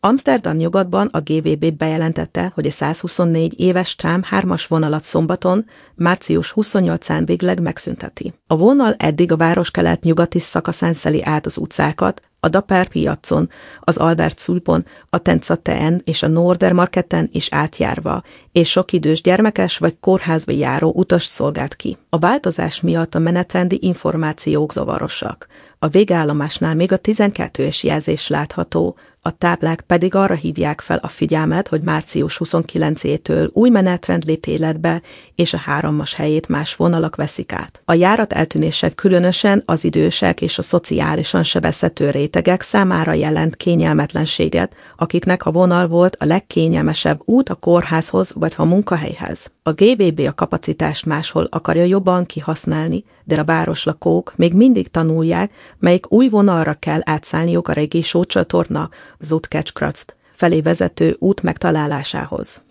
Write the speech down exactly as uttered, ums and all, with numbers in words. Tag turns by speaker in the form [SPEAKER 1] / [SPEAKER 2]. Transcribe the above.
[SPEAKER 1] Amsterdam nyugatban a gé vé bé bejelentette, hogy a százhuszonnégy éves trám hármas vonalat szombaton, március huszonnyolcadikán végleg megszünteti. A vonal eddig a város kelet-nyugati szakaszán szeli át az utcákat, a Dapper piacon, az Albert Szulpon, a Tenzateen és a Noordermarketen is átjárva, és sok idős gyermekes vagy kórházba járó utas szolgált ki. A változás miatt a menetrendi információk zavarosak. A végállomásnál még a tizenkettőes jelzés látható, a táblák pedig arra hívják fel a figyelmet, hogy március huszonkilencedikétől új menetrend lép életbe, és a hármas helyét más vonalak veszik át. A járat eltűnése különösen az idősek és a szociálisan sebezhető rétegek számára jelent kényelmetlenséget, akiknek a vonal volt a legkényelmesebb út a kórházhoz vagy a munkahelyhez. A gé vé bé a kapacitást máshol akarja jobban kihasználni, de a városlakók még mindig tanulják, melyik új vonalra kell átszállniuk a régi sócsatorna Zuidkerkrust felé vezető út megtalálásához.